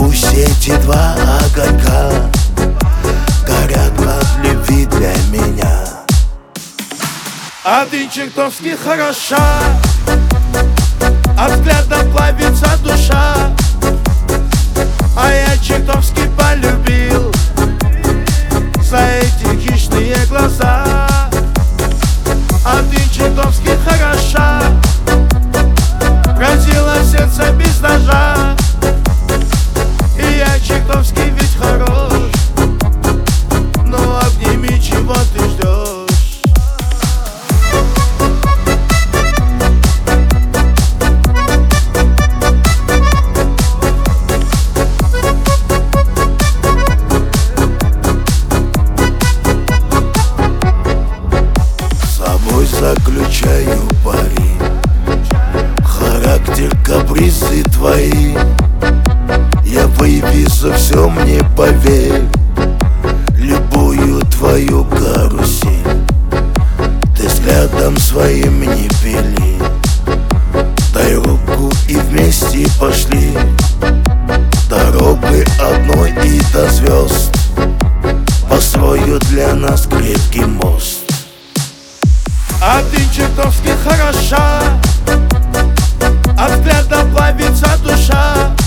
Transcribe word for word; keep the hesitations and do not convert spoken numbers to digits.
Пусть эти два огонька горят от любви для меня. А ты чертовски хороша, от взгляда плавится душа, а я чертовски полюбил за эти хищные глаза. А ты чертовски хороша, пронзила сердце без ножа, и я чертовски ведь хорош. Ну обними, чего ты ждешь? Заключаю пари, характер, капризы твои. Я вывезу все, мне поверь, любую твою карусель. Ты взглядом своим не пили, дай руку и вместе пошли дорогой одной и до звезд. Построю для нас крепкий мост. А ты чертовски хороша, от взгляда плавится душа,